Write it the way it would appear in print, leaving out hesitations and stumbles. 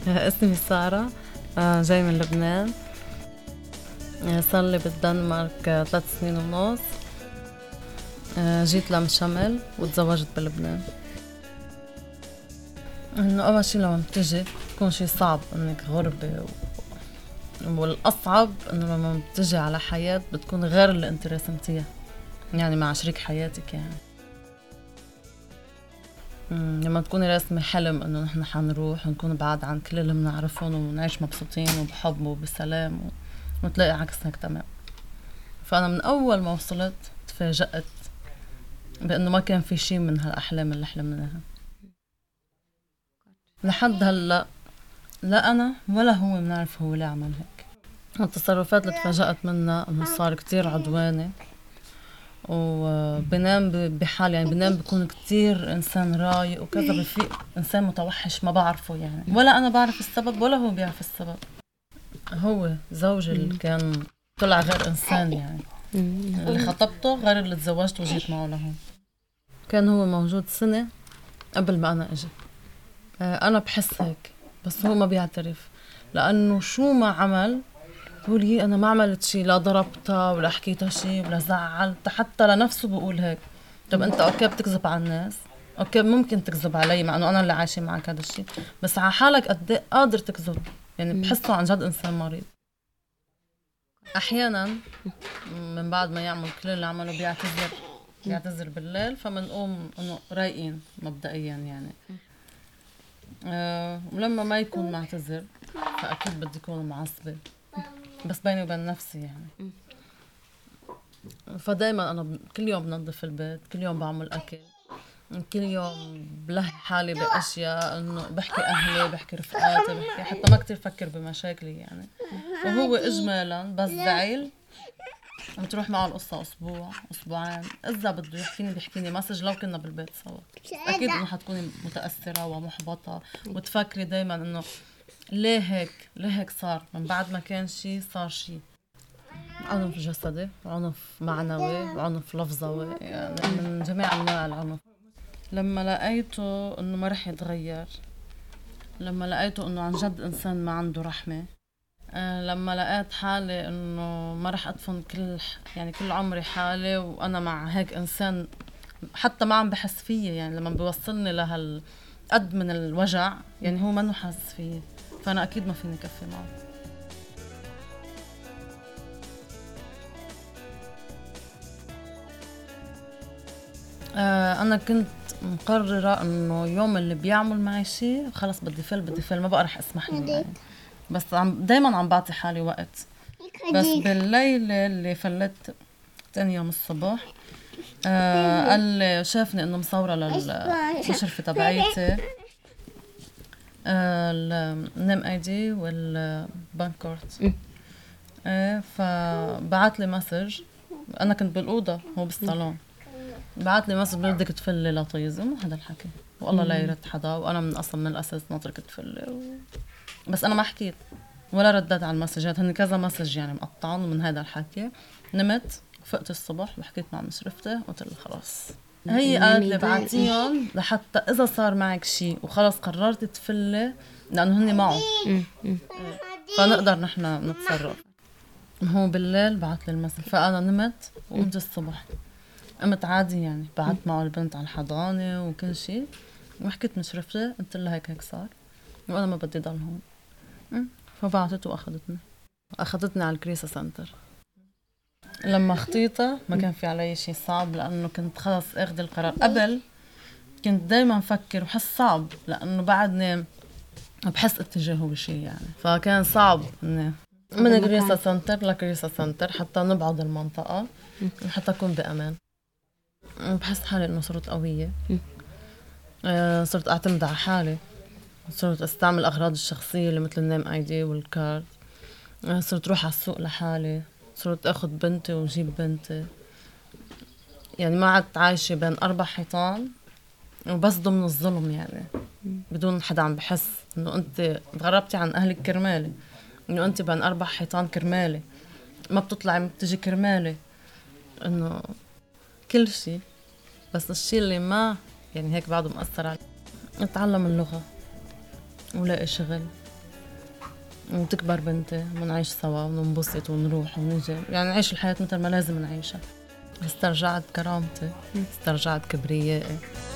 اسمي سارة. جاي من لبنان. صار لي بالدنمارك 3 سنين ونص. جيت لمشمل وتزوجت بلبنان. انه اول شي لما بتجي بكون شي صعب انك غربة والاصعب انه لما بتجي على حياة بتكون غير اللي انت رسمتيها، يعني مع شريك حياتك. يعني لما تكوني راسمة حلم انه نحن حنروح ونكون بعاد عن كل اللي بنعرفهم ونعيش مبسوطين وبحب وبسلام وتلاقي عكسك تمام. فانا من اول ما وصلت تفاجأت بانه ما كان في شي من هالاحلام اللي حلمناها لحد هلا. لا انا ولا هو بنعرف هو ليه عمل هيك. التصرفات اللي تفاجأت منها انه صار كتير عدواني وبنام بحال، يعني بنام بكون كتير انسان رايق وكذا، بفيق انسان متوحش ما بعرفه يعني، ولا انا بعرف السبب ولا هو بيعرف السبب. هو زوجي اللي كان طلع غير انسان، يعني اللي خطبته غير اللي تزوجت وجيت معه لهون. كان هو موجود سنة قبل ما انا اجي. انا بحس هيك بس هو ما بيعترف، لانه شو ما عمل بقول هي انا ما عملت شي، لا ضربتها ولا حكيتها شي ولا زعلتها، حتى لنفسه بقول هيك. طب انت اوكي بتكذب على الناس، اوكي ممكن تكذب علي مع انه انا اللي عايشه معك هذا الشيء، بس على حالك قد ايه قادر تكذب؟ يعني بحسه عن جد انسان مريض. احيانا من بعد ما يعمل كل اللي عمله بيعتذر بالليل، فمنقوم انه رايقين مبدئيا يعني. ولما ما يكون معتذر فاكيد بدي يكون معصبه، بس بيني وبين نفسي يعني. فدايما انا كل يوم بنظف البيت، كل يوم بعمل اكل، كل يوم بلهي حالي باشياء، انه بحكي اهلي بحكي رفقاتي بحكي، حتى ما كتير فكر بمشاكلي يعني. وهو اجمالا بس زعل بتروح معه القصة أسبوع أسبوعين، إذا بده يحكيني بيحكيني مسج لو كنا بالبيت سوا. أكيد إنه حتكوني متأثرة ومحبطة وتفكري دايما إنه ليه هيك صار، من بعد ما كان شي صار شي. عنف جسدي، عنف معنوي، عنف لفظوي، يعني من جميع أنواع العنف. لما لقيته إنه ما رح يتغير، لما لقيته إنه عن جد إنسان ما عنده رحمة، لما لقيت حالي انه ما رح ادفن كل عمري حالي وانا مع هيك انسان حتى ما عم بحس فيه، يعني لما بيوصلني قد من الوجع، يعني هو منه حاسس فيه، فانا اكيد ما فيني كفي معه. انا كنت مقررة انه يوم اللي بيعمل معي شيء خلص بدي فل ما بقى رح اسمح له يعني. بس دايما عم بعطي حالي وقت. بس بالليلة اللي فلت تاني يوم الصبح قال لي شافني انه مصورة للمشرفة تبعيتي النيم اي دي والبانكورت. فبعت لي مسج، انا كنت بالاوضه هو بالصالون، بعت لي مسج بدك تفلي لطيزه هذا الحكي، والله لا يرد حدا، وانا من الاساس ناطرك تفلي بس انا ما حكيت ولا ردت على المسجات، هن كذا مسج يعني مقطعون من هذا الحكي. نمت فقت الصبح وحكيت مع مشرفتي قلت لها خلاص، هي قالت لي بعتيهم لحتى اذا صار معك شيء وخلص قررت تفلي لانه هن معه فنقدر نحن نتصرف. هو بالليل بعت لي المسج، فانا نمت وقمت الصبح قمت عادي يعني، بعت معه البنت على الحضانه وكل شيء، وحكيت مشرفتي قلت لها هيك صار وانا ما بدي ضل هون. فبعتته واخذتني على الكريسة سنتر. لما خطيتها ما كان في علي شيء صعب، لانه كنت خلص اخذ القرار. قبل كنت دايما افكر وحس صعب لانه بعدني بحس اتجاهه بشيء يعني، فكان صعب اني من كريسة سنتر لكريسة سنتر حتى نبعد المنطقة حتى اكون بامان. بحس حالي انه صرت قوية. صرت اعتمد على حالي، صرت استعمل اغراض الشخصية اللي مثل النيم اي دي والكارد. صرت روح على السوق لحالي، صرت اخذ بنتي وجيب بنتي، يعني ما عدت عايشة بين 4 حيطان وبس ضمن الظلم، يعني بدون حدا عم بحس انه انت تغربتي عن اهلك كرمالي، انه انت بين 4 حيطان كرمالي، ما بتطلعي ما بتجي كرمالي، انه كل شيء. بس الشيء اللي ما يعني هيك بعده مأثر علي، اتعلم اللغة ولاقي شغل وتكبر بنتي ونعيش سوا وننبسط ونروح ونجي، يعني نعيش الحياة مثل ما لازم نعيشها. استرجعت كرامتي، استرجعت كبريائي.